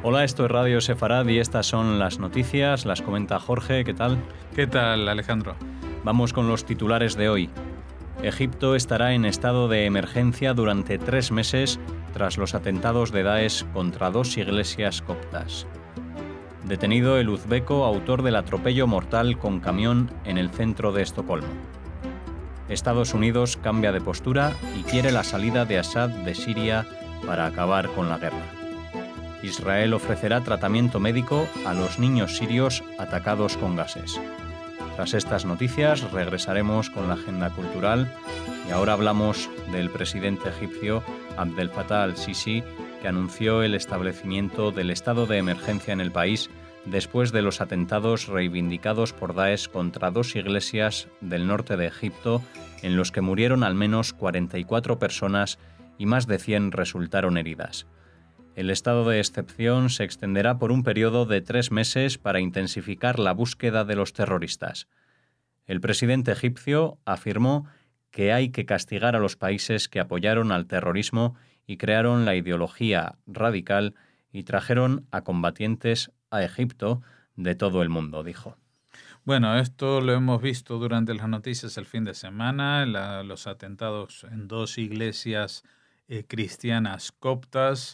Hola, esto es Radio Sefarad y estas son las noticias, las comenta Jorge, ¿qué tal? ¿Qué tal, Alejandro? Vamos con los titulares de hoy. Egipto estará en estado de emergencia durante 3 meses tras los atentados de Daesh contra 2 iglesias coptas. Detenido el uzbeco autor del atropello mortal con camión en el centro de Estocolmo. Estados Unidos cambia de postura y quiere la salida de Assad de Siria para acabar con la guerra. Israel ofrecerá tratamiento médico a los niños sirios atacados con gases. Tras estas noticias regresaremos con la agenda cultural y ahora hablamos del presidente egipcio Abdel Fattah al-Sisi, que anunció el establecimiento del estado de emergencia en el país después de los atentados reivindicados por Daesh contra 2 iglesias del norte de Egipto, en los que murieron al menos 44 personas y más de 100 resultaron heridas. El estado de excepción se extenderá por un periodo de 3 meses para intensificar la búsqueda de los terroristas. El presidente egipcio afirmó que hay que castigar a los países que apoyaron al terrorismo y crearon la ideología radical y trajeron a combatientes a Egipto de todo el mundo, dijo. Bueno, esto lo hemos visto durante las noticias el fin de semana, los atentados en 2 iglesias cristianas coptas.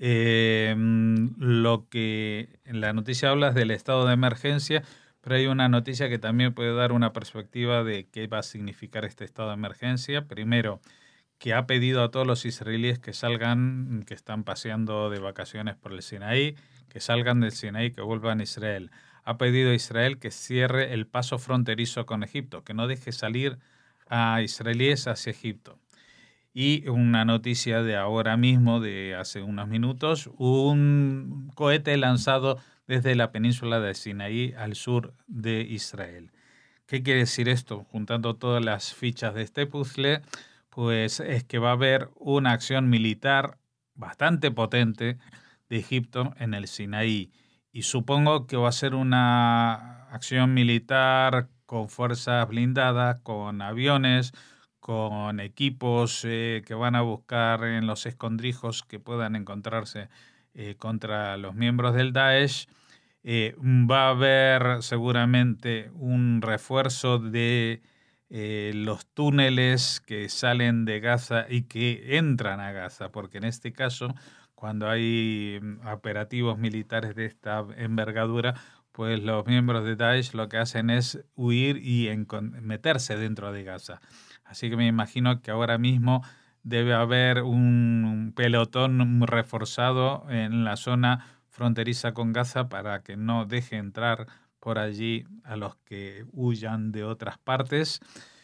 Lo que en la noticia habla es del estado de emergencia, pero hay una noticia que también puede dar una perspectiva de qué va a significar este estado de emergencia. Primero, que ha pedido a todos los israelíes que salgan, que están paseando de vacaciones por el Sinaí, que salgan del Sinaí, que vuelvan a Israel. Ha pedido a Israel que cierre el paso fronterizo con Egipto, que no deje salir a israelíes hacia Egipto. Y una noticia de ahora mismo, de hace unos minutos, un cohete lanzado desde la península de Sinaí al sur de Israel. ¿Qué quiere decir esto? Juntando todas las fichas de este puzzle, pues es que va a haber una acción militar bastante potente de Egipto en el Sinaí. Y supongo que va a ser una acción militar con fuerzas blindadas, con aviones, con equipos que van a buscar en los escondrijos que puedan encontrarse contra los miembros del Daesh. Va a haber seguramente un refuerzo de los túneles que salen de Gaza y que entran a Gaza, porque en este caso, cuando hay operativos militares de esta envergadura, pues los miembros de Daesh lo que hacen es huir y meterse dentro de Gaza. Así que me imagino que ahora mismo debe haber un pelotón reforzado en la zona fronteriza con Gaza para que no deje entrar por allí a los que huyan de otras partes.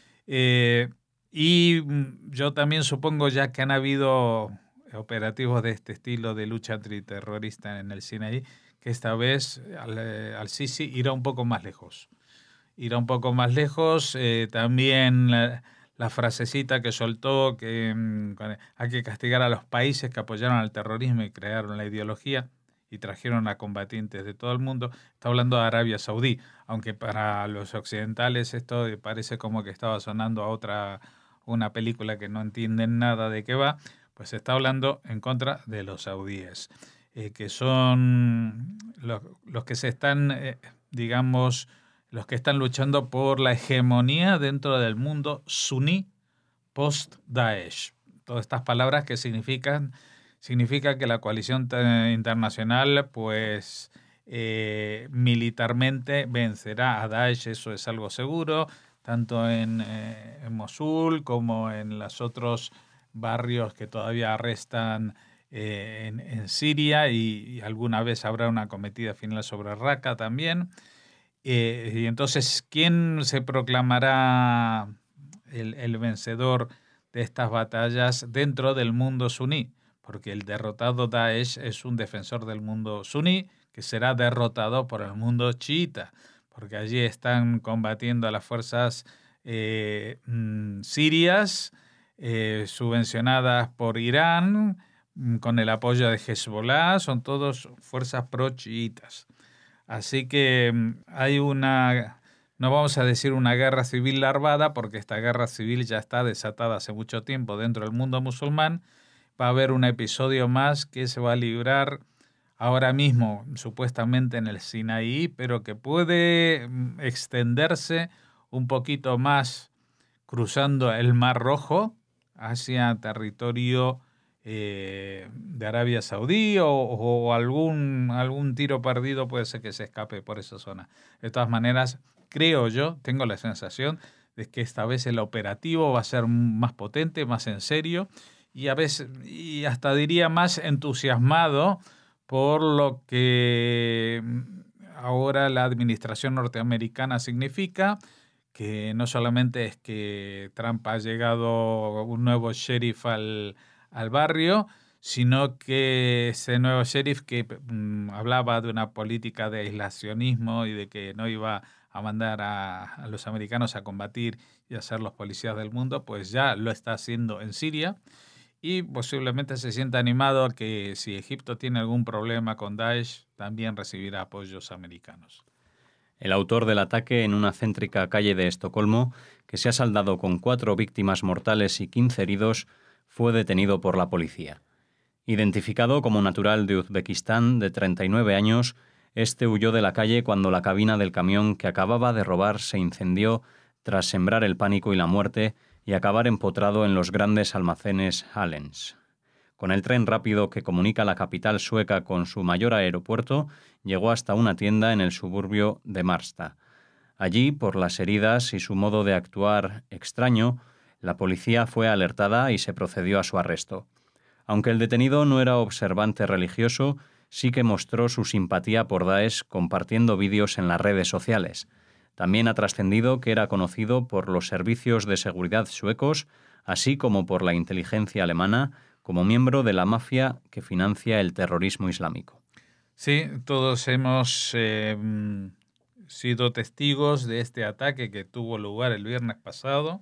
Y yo también supongo, ya que han habido operativos de este estilo de lucha antiterrorista en el Sinaí, que esta vez al-Sisi irá un poco más lejos. Irá un poco más lejos. También la frasecita que soltó, que hay que castigar a los países que apoyaron al terrorismo y crearon la ideología y trajeron a combatientes de todo el mundo, está hablando de Arabia Saudí, aunque para los occidentales esto parece como que estaba sonando a una película que no entienden nada de qué va, pues está hablando en contra de los saudíes, que son los que se están, digamos, los que están luchando por la hegemonía dentro del mundo suní post-Daesh. Todas estas palabras que significa que la coalición internacional, pues militarmente vencerá a Daesh, eso es algo seguro, tanto en Mosul como en los otros barrios que todavía restan en Siria, y alguna vez habrá una acometida final sobre Raqqa también. Y entonces, ¿quién se proclamará el vencedor de estas batallas dentro del mundo suní? Porque el derrotado Daesh es un defensor del mundo suní que será derrotado por el mundo chiita, porque allí están combatiendo a las fuerzas sirias, subvencionadas por Irán, con el apoyo de Hezbollah, son todos fuerzas pro-chiitas. Así que hay no vamos a decir una guerra civil larvada, porque esta guerra civil ya está desatada hace mucho tiempo dentro del mundo musulmán. Va a haber un episodio más que se va a librar ahora mismo supuestamente en el Sinaí, pero que puede extenderse un poquito más cruzando el Mar Rojo hacia territorio de Arabia Saudí o algún tiro perdido puede ser que se escape por esa zona. De todas maneras, creo yo, tengo la sensación de que esta vez el operativo va a ser más potente, más en serio y a veces, y hasta diría más entusiasmado por lo que ahora la administración norteamericana significa, que no solamente es que Trump ha llegado un nuevo sheriff al barrio, sino que ese nuevo sheriff que hablaba de una política de aislacionismo y de que no iba a mandar a los americanos a combatir y a ser los policías del mundo, pues ya lo está haciendo en Siria y posiblemente se sienta animado a que si Egipto tiene algún problema con Daesh, también recibirá apoyos americanos. El autor del ataque en una céntrica calle de Estocolmo, que se ha saldado con 4 víctimas mortales y 15 heridos, fue detenido por la policía. Identificado como natural de Uzbekistán, de 39 años, este huyó de la calle cuando la cabina del camión que acababa de robar se incendió tras sembrar el pánico y la muerte y acabar empotrado en los grandes almacenes Hallens. Con el tren rápido que comunica la capital sueca con su mayor aeropuerto, llegó hasta una tienda en el suburbio de Marsta. Allí, por las heridas y su modo de actuar extraño, la policía fue alertada y se procedió a su arresto. Aunque el detenido no era observante religioso, sí que mostró su simpatía por Daesh compartiendo vídeos en las redes sociales. También ha trascendido que era conocido por los servicios de seguridad suecos, así como por la inteligencia alemana, como miembro de la mafia que financia el terrorismo islámico. Sí, todos hemos sido testigos de este ataque que tuvo lugar el viernes pasado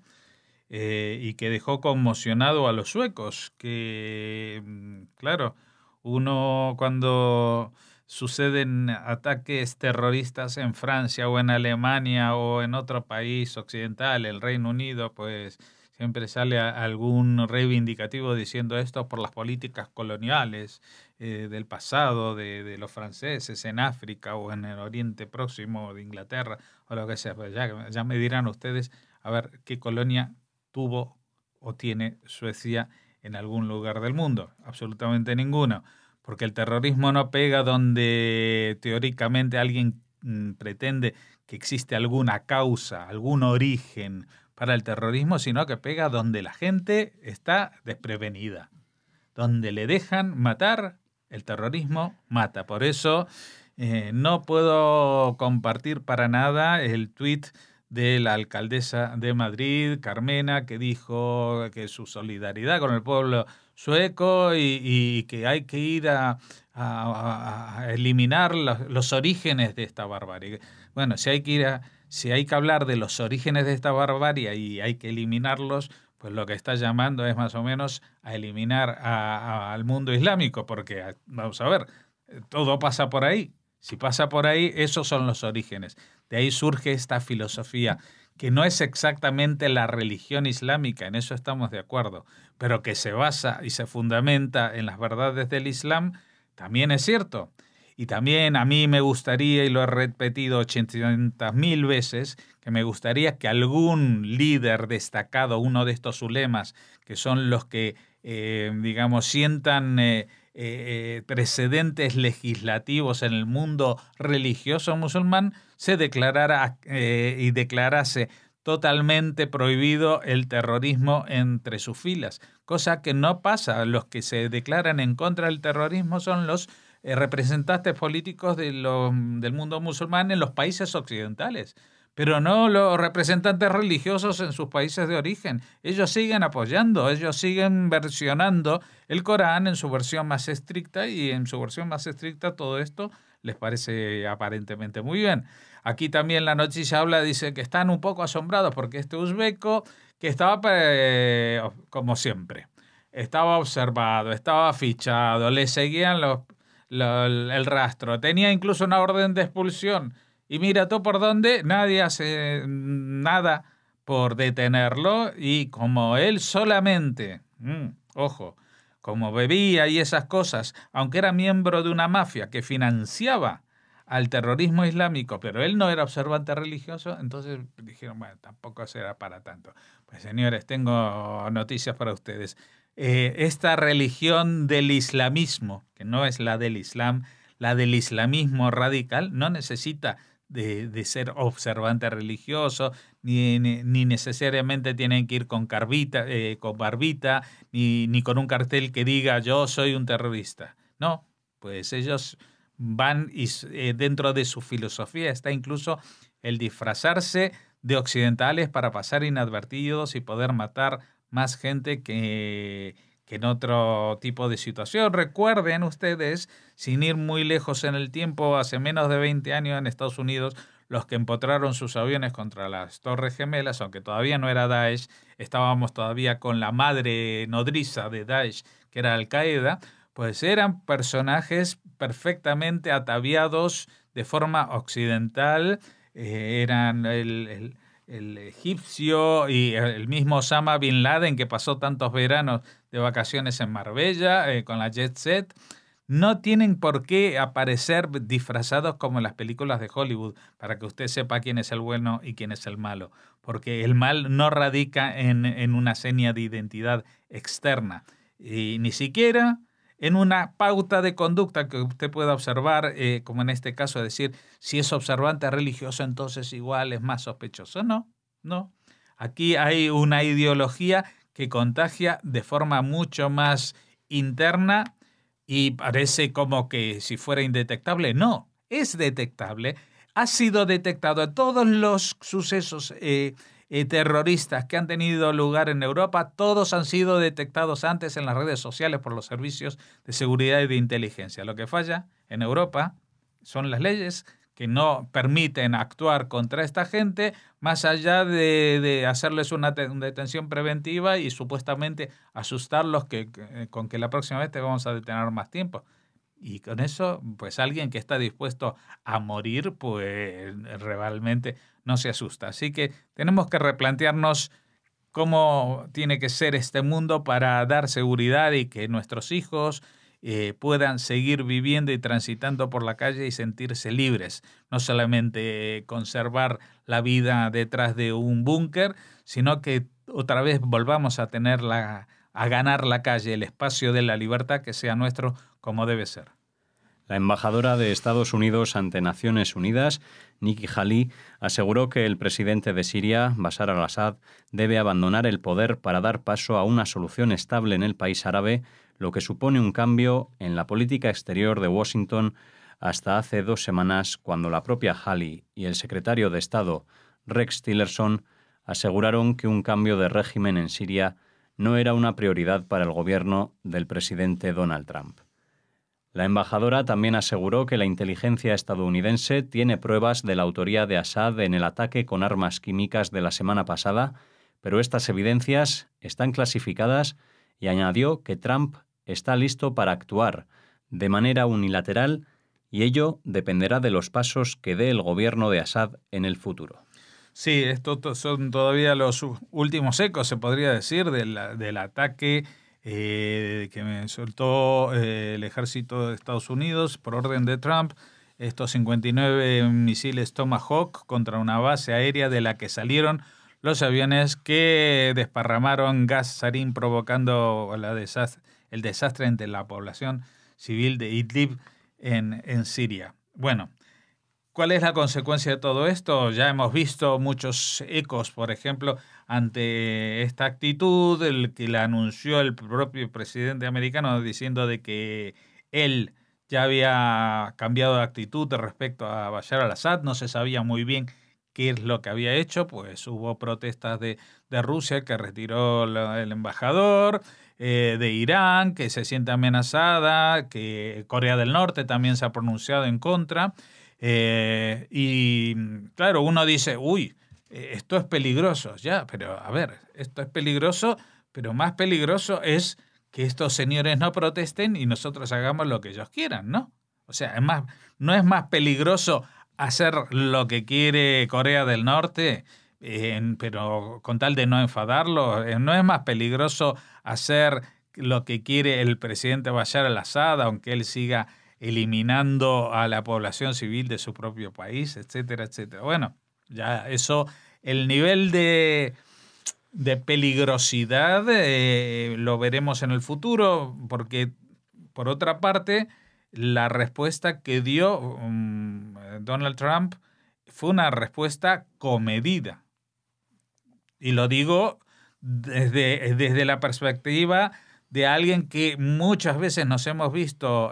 y que dejó conmocionado a los suecos, que, claro, uno cuando suceden ataques terroristas en Francia o en Alemania o en otro país occidental, el Reino Unido, pues siempre sale algún reivindicativo diciendo esto por las políticas coloniales del pasado de los franceses en África o en el Oriente Próximo de Inglaterra o lo que sea. Pues ya me dirán ustedes a ver qué colonia tuvo o tiene Suecia en algún lugar del mundo. Absolutamente ninguno. Porque el terrorismo no pega donde teóricamente alguien pretende que existe alguna causa, algún origen para el terrorismo, sino que pega donde la gente está desprevenida. Donde le dejan matar, el terrorismo mata. Por eso no puedo compartir para nada el tuit de la alcaldesa de Madrid, Carmena, que dijo que su solidaridad con el pueblo sueco y que hay que ir a eliminar los orígenes de esta barbarie. Bueno, si hay que hablar de los orígenes de esta barbarie y hay que eliminarlos, pues lo que está llamando es más o menos a eliminar al mundo islámico, porque, vamos a ver, todo pasa por ahí. Si pasa por ahí, esos son los orígenes. De ahí surge esta filosofía, que no es exactamente la religión islámica, en eso estamos de acuerdo, pero que se basa y se fundamenta en las verdades del Islam, también es cierto. Y también a mí me gustaría, y lo he repetido 800.000 veces, que me gustaría que algún líder destacado, uno de estos ulemas, que son los que, sientan precedentes legislativos en el mundo religioso musulmán, se declarara y declarase totalmente prohibido el terrorismo entre sus filas, cosa que no pasa. Los que se declaran en contra del terrorismo son los representantes políticos del mundo musulmán en los países occidentales, pero no los representantes religiosos en sus países de origen. Ellos siguen apoyando, ellos siguen versionando el Corán en su versión más estricta, y en su versión más estricta todo esto les parece aparentemente muy bien. Aquí también la noticia dice que están un poco asombrados porque este uzbeco, que estaba como siempre, estaba observado, estaba fichado, le seguían el rastro, tenía incluso una orden de expulsión, y mira tú por dónde, nadie hace nada por detenerlo, y como él solamente, ojo, como bebía y esas cosas, aunque era miembro de una mafia que financiaba al terrorismo islámico, pero él no era observante religioso, entonces dijeron, bueno, tampoco será para tanto. Pues señores, tengo noticias para ustedes. Esta religión del islamismo, que no es la del Islam, la del islamismo radical, no necesita de ser observante religioso, ni necesariamente tienen que ir con barbita, ni con un cartel que diga yo soy un terrorista. No, pues ellos van y dentro de su filosofía está incluso el disfrazarse de occidentales para pasar inadvertidos y poder matar más gente que en otro tipo de situación. Recuerden ustedes, sin ir muy lejos en el tiempo, hace menos de 20 años en Estados Unidos, los que empotraron sus aviones contra las Torres Gemelas, aunque todavía no era Daesh, estábamos todavía con la madre nodriza de Daesh, que era Al-Qaeda, pues eran personajes perfectamente ataviados de forma occidental, eran el egipcio y el mismo Osama Bin Laden, que pasó tantos veranos de vacaciones en Marbella con la Jet Set. No tienen por qué aparecer disfrazados como en las películas de Hollywood, para que usted sepa quién es el bueno y quién es el malo, porque el mal no radica en una seña de identidad externa, y ni siquiera en una pauta de conducta que usted pueda observar, como en este caso, decir, si es observante religioso, entonces igual es más sospechoso. No. Aquí hay una ideología que contagia de forma mucho más interna y parece como que si fuera indetectable. No, es detectable. Ha sido detectado en todos los sucesos terroristas que han tenido lugar en Europa, todos han sido detectados antes en las redes sociales por los servicios de seguridad y de inteligencia. Lo que falla en Europa son las leyes que no permiten actuar contra esta gente, más allá de hacerles una detención preventiva y supuestamente asustarlos con que la próxima vez te vamos a detener más tiempo. Y con eso, pues alguien que está dispuesto a morir, pues realmente no se asusta. Así que tenemos que replantearnos cómo tiene que ser este mundo para dar seguridad y que nuestros hijos puedan seguir viviendo y transitando por la calle y sentirse libres. No solamente conservar la vida detrás de un búnker, sino que otra vez volvamos a ganar la calle, el espacio de la libertad que sea nuestro como debe ser. La embajadora de Estados Unidos ante Naciones Unidas, Nikki Haley, aseguró que el presidente de Siria, Bashar al-Assad, debe abandonar el poder para dar paso a una solución estable en el país árabe, lo que supone un cambio en la política exterior de Washington hasta hace 2 semanas, cuando la propia Haley y el secretario de Estado, Rex Tillerson, aseguraron que un cambio de régimen en Siria no era una prioridad para el gobierno del presidente Donald Trump. La embajadora también aseguró que la inteligencia estadounidense tiene pruebas de la autoría de Assad en el ataque con armas químicas de la semana pasada, pero estas evidencias están clasificadas, y añadió que Trump está listo para actuar de manera unilateral y ello dependerá de los pasos que dé el gobierno de Assad en el futuro. Sí, estos son todavía los últimos ecos, se podría decir, del ataque que me soltó el ejército de Estados Unidos por orden de Trump, estos 59 misiles Tomahawk contra una base aérea de la que salieron los aviones que desparramaron gas sarín, provocando el desastre entre la población civil de Idlib en Siria. Bueno, ¿cuál es la consecuencia de todo esto? Ya hemos visto muchos ecos, por ejemplo, ante esta actitud, el que la anunció el propio presidente americano diciendo de que él ya había cambiado de actitud respecto a Bashar al-Assad, no se sabía muy bien qué es lo que había hecho, pues hubo protestas de Rusia que retiró el embajador, de Irán que se siente amenazada, que Corea del Norte también se ha pronunciado en contra. Y claro, uno dice, esto es peligroso, ya, pero a ver, esto es peligroso, pero más peligroso es que estos señores no protesten y nosotros hagamos lo que ellos quieran, ¿no? O sea, no es más peligroso hacer lo que quiere Corea del Norte, pero con tal de no enfadarlo, no es más peligroso hacer lo que quiere el presidente Bashar al-Assad, aunque él siga eliminando a la población civil de su propio país, etcétera, etcétera. Bueno, ya eso, el nivel de peligrosidad lo veremos en el futuro, porque por otra parte, la respuesta que dio Donald Trump fue una respuesta comedida. Y lo digo desde la perspectiva de alguien que muchas veces nos hemos visto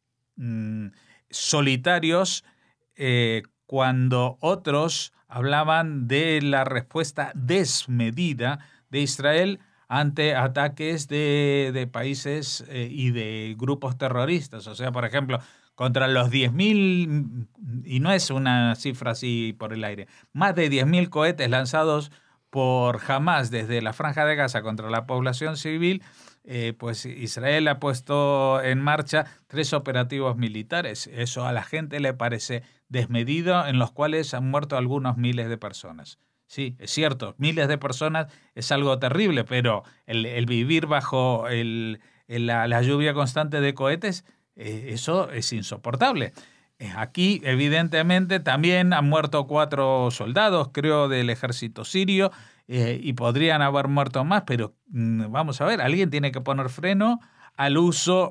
solitarios cuando otros hablaban de la respuesta desmedida de Israel ante ataques de países y de grupos terroristas. O sea, por ejemplo, contra los 10.000, y no es una cifra así por el aire, más de 10.000 cohetes lanzados por Hamás desde la Franja de Gaza contra la población civil, pues Israel ha puesto en marcha 3 operativos militares. Eso a la gente le parece desmedido, en los cuales han muerto algunos miles de personas. Sí, es cierto, miles de personas es algo terrible, pero el vivir bajo la lluvia constante de cohetes, eso es insoportable. Aquí, evidentemente, también han muerto 4 soldados, creo, del ejército sirio, y podrían haber muerto más, pero vamos a ver, alguien tiene que poner freno al uso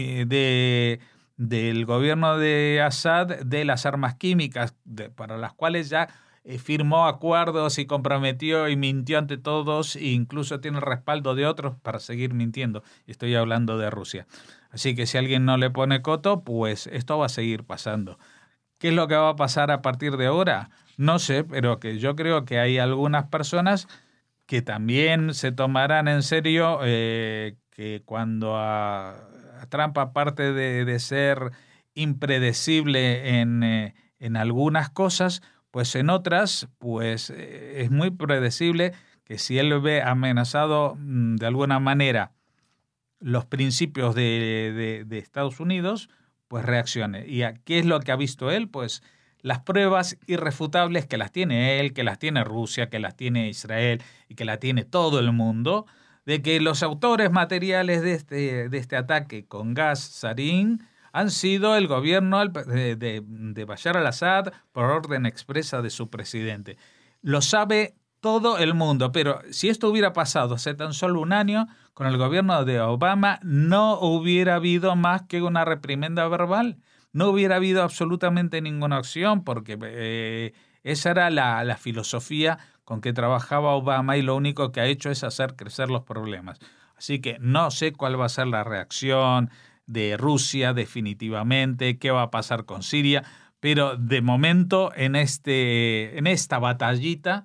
del gobierno de Assad de las armas químicas, para las cuales ya firmó acuerdos y comprometió y mintió ante todos, e incluso tiene el respaldo de otros para seguir mintiendo. Estoy hablando de Rusia. Así que si alguien no le pone coto, pues esto va a seguir pasando. ¿Qué es lo que va a pasar a partir de ahora? No sé, pero que yo creo que hay algunas personas que también se tomarán en serio que cuando a Trump, aparte de ser impredecible en algunas cosas, pues en otras pues es muy predecible que si él ve amenazado de alguna manera los principios de Estados Unidos, pues reaccione. ¿Y qué es lo que ha visto él? Pues las pruebas irrefutables que las tiene él, que las tiene Rusia, que las tiene Israel y que la tiene todo el mundo, de que los autores materiales de este ataque con gas sarín han sido el gobierno de Bashar al-Assad por orden expresa de su presidente. Lo sabe todo el mundo, pero si esto hubiera pasado hace tan solo un año, con el gobierno de Obama, no hubiera habido más que una reprimenda verbal, no hubiera habido absolutamente ninguna acción, porque esa era la filosofía con que trabajaba Obama, y lo único que ha hecho es hacer crecer los problemas. Así que no sé cuál va a ser la reacción de Rusia definitivamente, qué va a pasar con Siria, pero de momento en esta batallita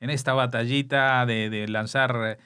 de lanzar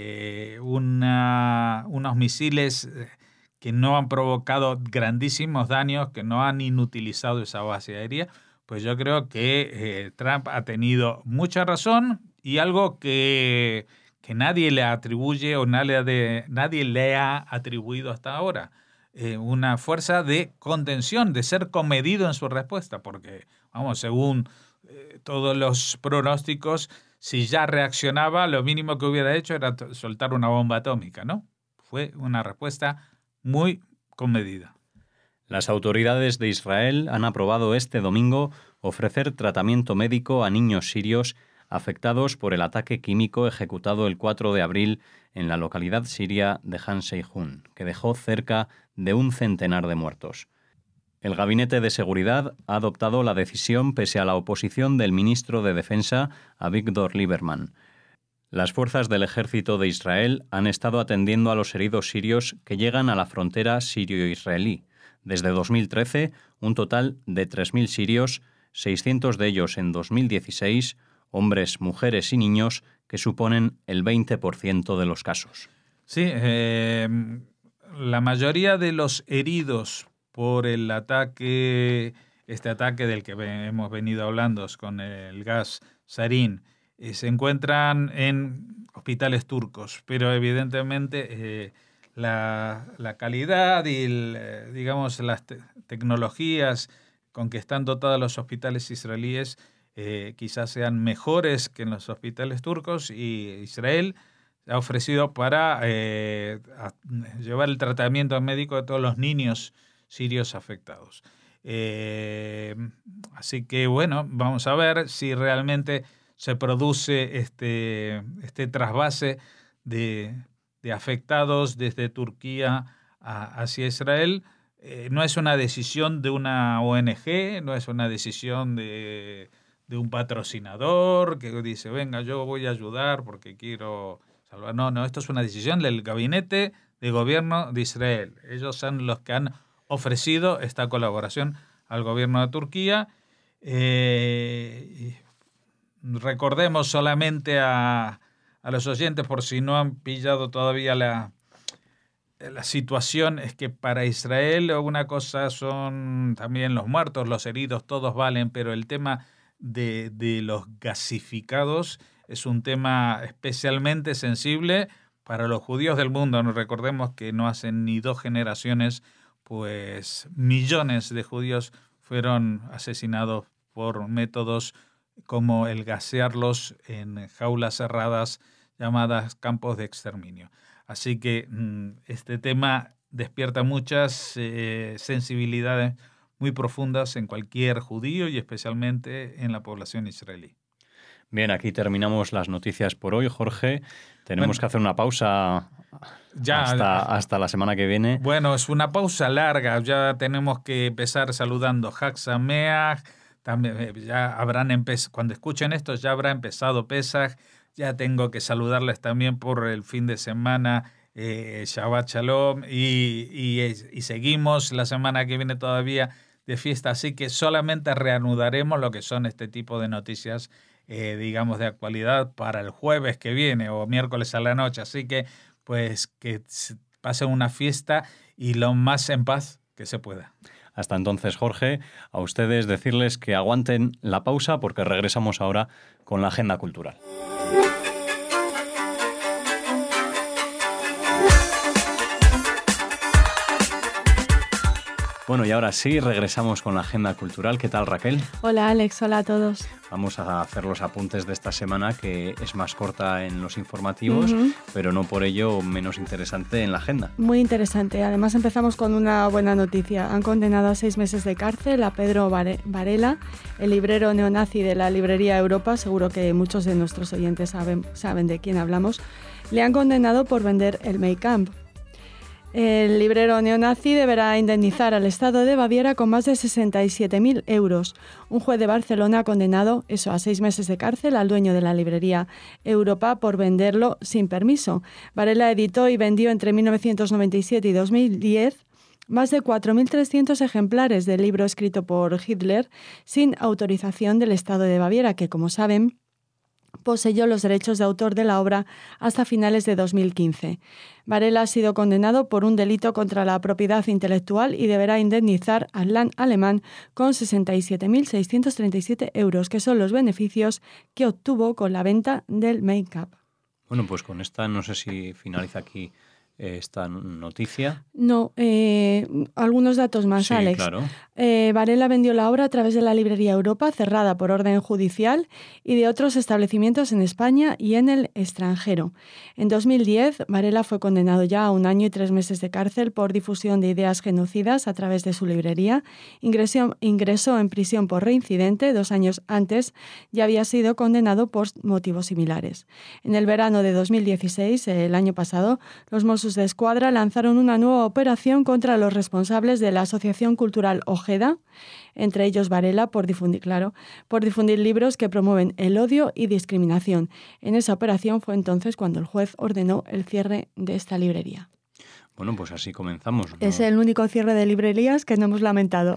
unos misiles que no han provocado grandísimos daños, que no han inutilizado esa base aérea, pues yo creo que Trump ha tenido mucha razón, y algo que nadie le atribuye o nadie le ha atribuido hasta ahora. Una fuerza de contención, de ser comedido en su respuesta, porque, vamos, según todos los pronósticos, si ya reaccionaba, lo mínimo que hubiera hecho era soltar una bomba atómica, ¿no? Fue una respuesta muy comedida. Las autoridades de Israel han aprobado este domingo ofrecer tratamiento médico a niños sirios afectados por el ataque químico ejecutado el 4 de abril en la localidad siria de Han Sheikhoun, que dejó cerca de 100 de muertos. El Gabinete de Seguridad ha adoptado la decisión pese a la oposición del ministro de Defensa, Avigdor Lieberman. Las fuerzas del ejército de Israel han estado atendiendo a los heridos sirios que llegan a la frontera sirio-israelí. Desde 2013, un total de 3.000 sirios, 600 de ellos en 2016, hombres, mujeres y niños, que suponen el 20% de los casos. Sí, la mayoría de los heridos por el ataque, este ataque del que hemos venido hablando con el gas sarín, se encuentran en hospitales turcos, pero evidentemente la calidad y digamos las tecnologías con que están dotados los hospitales israelíes quizás sean mejores que en los hospitales turcos, y Israel ha ofrecido para llevar el tratamiento médico de todos los niños sirios afectados. Así que bueno, vamos a ver si realmente se produce este trasvase de afectados desde Turquía hacia Israel. No es una decisión de una ONG, no es una decisión de un patrocinador que dice, venga, yo voy a ayudar porque quiero salvar. No, esto es una decisión del gabinete de gobierno de Israel. Ellos son los que han ofrecido esta colaboración al gobierno de Turquía. Recordemos solamente a los oyentes, por si no han pillado todavía la situación, es que para Israel una cosa son también los muertos, los heridos, todos valen, pero el tema de los gasificados es un tema especialmente sensible para los judíos del mundo. Nos recordemos que no hace ni 2 generaciones, pues millones de judíos fueron asesinados por métodos como el gasearlos en jaulas cerradas llamadas campos de exterminio. Así que este tema despierta muchas sensibilidades muy profundas en cualquier judío y especialmente en la población israelí. Bien, aquí terminamos las noticias por hoy, Jorge. Tenemos que hacer una pausa hasta la semana que viene. Bueno, es una pausa larga. Ya tenemos que empezar saludando Hag Sameach. También ya cuando escuchen esto ya habrá empezado Pesaj. Ya tengo que saludarles también por el fin de semana, Shabbat Shalom, y seguimos la semana que viene todavía de fiesta, así que solamente reanudaremos lo que son este tipo de noticias, digamos, de actualidad para el jueves que viene o miércoles a la noche, así que pues que pasen una fiesta y lo más en paz que se pueda. Hasta entonces, Jorge, a ustedes decirles que aguanten la pausa porque regresamos ahora con la agenda cultural. Bueno, y ahora sí, regresamos con la agenda cultural. ¿Qué tal, Raquel? Hola, Alex. Hola a todos. Vamos a hacer los apuntes de esta semana, que es más corta en los informativos, pero no por ello menos interesante en la agenda. Muy interesante. Además, empezamos con una buena noticia. Han condenado a 6 meses de cárcel a Pedro Varela, el librero neonazi de la librería Europa. Seguro que muchos de nuestros oyentes saben de quién hablamos. Le han condenado por vender el Mein Kampf. El librero neonazi deberá indemnizar al Estado de Baviera con más de 67.000 euros. Un juez de Barcelona ha condenado a 6 meses de cárcel al dueño de la librería Europa por venderlo sin permiso. Varela editó y vendió entre 1997 y 2010 más de 4.300 ejemplares del libro escrito por Hitler sin autorización del Estado de Baviera, que, como saben, poseyó los derechos de autor de la obra hasta finales de 2015. Varela ha sido condenado por un delito contra la propiedad intelectual y deberá indemnizar al Land alemán con 67.637 euros, que son los beneficios que obtuvo con la venta del Mein Kampf. Bueno, pues con esta no sé si finaliza aquí esta noticia. No, algunos datos más, sí, Alex. Claro. Varela vendió la obra a través de la librería Europa, cerrada por orden judicial, y de otros establecimientos en España y en el extranjero. En 2010, Varela fue condenado ya a 1 año y 3 meses de cárcel por difusión de ideas genocidas a través de su librería. Ingresó en prisión por reincidente. 2 años antes ya había sido condenado por motivos similares. En el verano de 2016, el año pasado, los Mossos de Escuadra lanzaron una nueva operación contra los responsables de la Asociación Cultural Ojeda, entre ellos Varela, por difundir libros que promueven el odio y discriminación. En esa operación fue entonces cuando el juez ordenó el cierre de esta librería. Bueno, pues así comenzamos, ¿no? Es el único cierre de librerías que no hemos lamentado.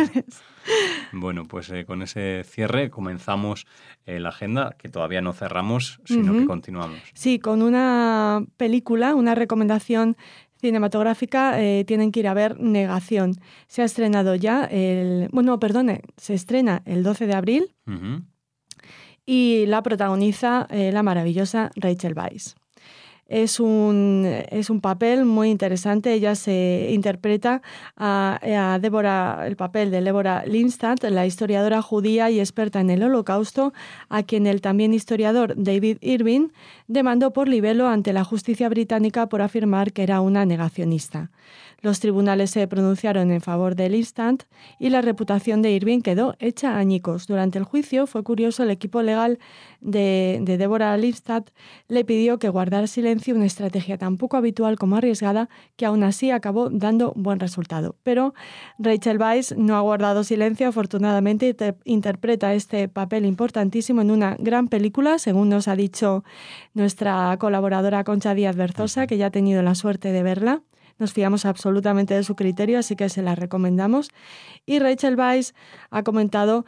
Bueno, pues con ese cierre comenzamos la agenda, que todavía no cerramos, sino que continuamos. Sí, con una película, una recomendación cinematográfica, tienen que ir a ver Negación. Se ha estrenado ya, se estrena el 12 de abril y la protagoniza la maravillosa Rachel Weisz. Es un papel muy interesante. Ella se interpreta a Deborah, el papel de Deborah Lindstedt, la historiadora judía y experta en el Holocausto, a quien el también historiador David Irving demandó por libelo ante la justicia británica por afirmar que era una negacionista. Los tribunales se pronunciaron en favor de Lindstedt y la reputación de Irving quedó hecha añicos. Durante el juicio, fue curioso, el equipo legal de Deborah Lindstedt le pidió que guardara silencio, una estrategia tan poco habitual como arriesgada, que aún así acabó dando buen resultado. Pero Rachel Weisz no ha guardado silencio, afortunadamente interpreta este papel importantísimo en una gran película, según nos ha dicho nuestra colaboradora Concha Díaz Berzosa, que ya ha tenido la suerte de verla. Nos fiamos absolutamente de su criterio, así que se la recomendamos. Y Rachel Weisz ha comentado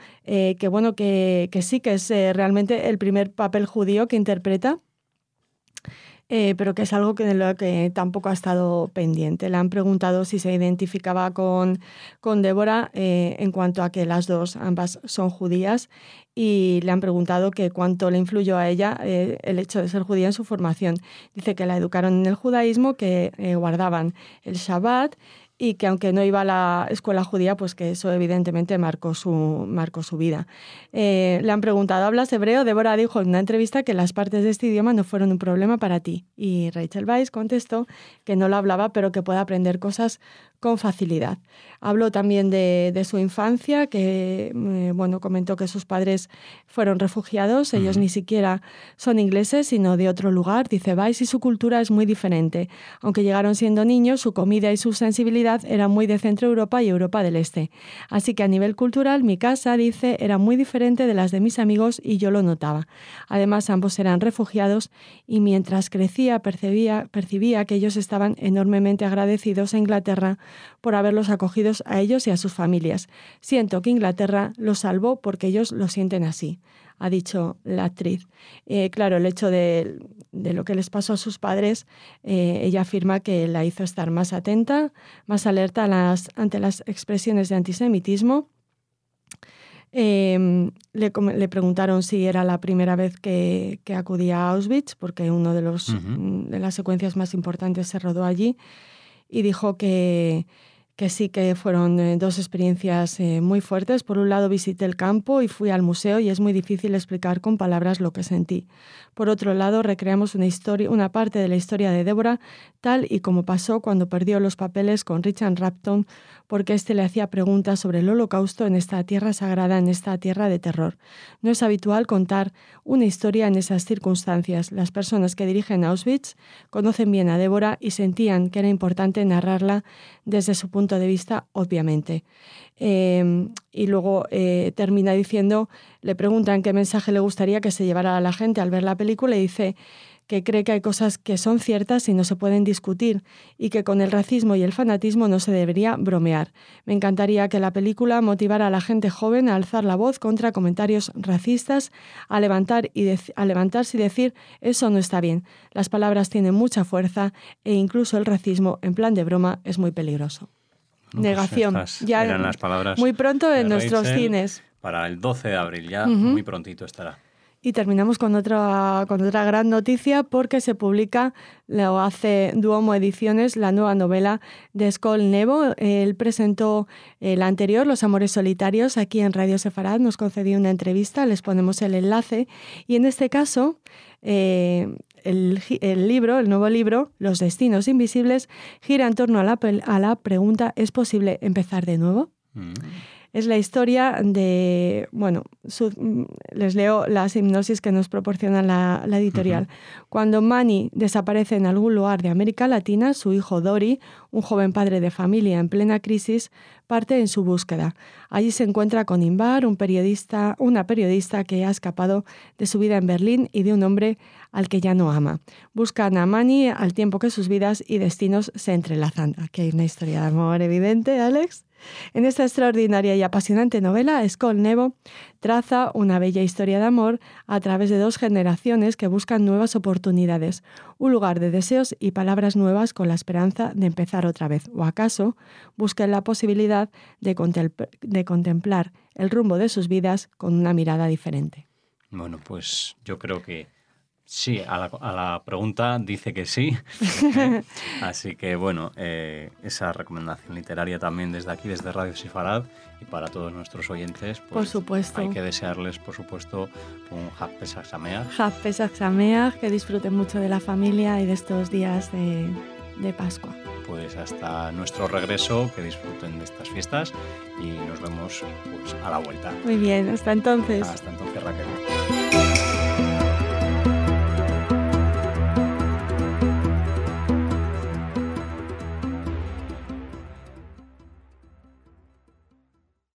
que sí, que es realmente el primer papel judío que interpreta, pero que es algo de lo que tampoco ha estado pendiente. Le han preguntado si se identificaba con Débora en cuanto a que ambas son judías, y le han preguntado que cuánto le influyó a ella el hecho de ser judía en su formación. Dice que la educaron en el judaísmo, que guardaban el Shabbat, y que aunque no iba a la escuela judía, pues que eso evidentemente marcó su vida. Le han preguntado, ¿hablas hebreo? Débora dijo en una entrevista que las partes de este idioma no fueron un problema para ti. Y Rachel Weisz contestó que no lo hablaba, pero que puede aprender cosas con facilidad. Habló también de su infancia, que comentó que sus padres fueron refugiados, ellos ni siquiera son ingleses, sino de otro lugar. Dice Weisz, y su cultura es muy diferente. Aunque llegaron siendo niños, su comida y su sensibilidad era muy de Centro Europa y Europa del Este. Así que a nivel cultural, mi casa, dice, era muy diferente de las de mis amigos y yo lo notaba. Además, ambos eran refugiados y mientras crecía percibía que ellos estaban enormemente agradecidos a Inglaterra por haberlos acogidos a ellos y a sus familias. Siento que Inglaterra los salvó porque ellos lo sienten así, ha dicho la actriz. Claro, el hecho de lo que les pasó a sus padres, ella afirma que la hizo estar más atenta, más alerta ante las expresiones de antisemitismo. Le preguntaron si era la primera vez que acudía a Auschwitz, porque uno de las secuencias más importantes se rodó allí, y dijo que sí, que fueron dos experiencias muy fuertes. Por un lado, visité el campo y fui al museo y es muy difícil explicar con palabras lo que sentí. Por otro lado, recreamos una parte de la historia de Débora, tal y como pasó cuando perdió los papeles con Richard Rapton, porque éste le hacía preguntas sobre el Holocausto en esta tierra sagrada, en esta tierra de terror. No es habitual contar una historia en esas circunstancias. Las personas que dirigen Auschwitz conocen bien a Débora y sentían que era importante narrarla desde su punto de vista, obviamente. Y luego termina diciendo, le preguntan qué mensaje le gustaría que se llevara a la gente al ver la película, y dice que cree que hay cosas que son ciertas y no se pueden discutir, y que con el racismo y el fanatismo no se debería bromear. Me encantaría que la película motivara a la gente joven a alzar la voz contra comentarios racistas, a levantarse y decir, eso no está bien. Las palabras tienen mucha fuerza e incluso el racismo, en plan de broma, es muy peligroso. Bueno, Negación. Pues ya eran las palabras muy pronto en nuestros Rachel, cines. Para el 12 de abril, ya muy prontito estará. Y terminamos con otra gran noticia, porque se publica, lo hace Duomo Ediciones, la nueva novela de Skol Nevo. Él presentó la anterior, Los amores solitarios, aquí en Radio Sefarad, nos concedió una entrevista, les ponemos el enlace. Y en este caso, el nuevo libro, Los destinos invisibles, gira en torno a la pregunta, ¿es posible empezar de nuevo? Es la historia de, les leo la sinopsis que nos proporciona la editorial. Cuando Manny desaparece en algún lugar de América Latina, su hijo Dory, un joven padre de familia en plena crisis, parte en su búsqueda. Allí se encuentra con Inbar, una periodista que ha escapado de su vida en Berlín y de un hombre al que ya no ama. Buscan a Manny al tiempo que sus vidas y destinos se entrelazan. Aquí hay una historia de amor evidente, Alex. En esta extraordinaria y apasionante novela, Skol Nevo traza una bella historia de amor a través de dos generaciones que buscan nuevas oportunidades, un lugar de deseos y palabras nuevas con la esperanza de empezar otra vez, o acaso buscan la posibilidad de contemplar el rumbo de sus vidas con una mirada diferente. Bueno, pues yo creo que Sí, a la pregunta dice que sí. Así que bueno, esa recomendación literaria también desde aquí, desde Radio Sefarad, y para todos nuestros oyentes, pues por supuesto. hay que desearles, por supuesto, un Hag Pesach Sameach. Hag Pesach Sameach, que disfruten mucho de la familia y de estos días de Pascua. Pues hasta nuestro regreso, que disfruten de estas fiestas y nos vemos pues a la vuelta. Muy bien, hasta entonces. Hasta entonces, Raquel.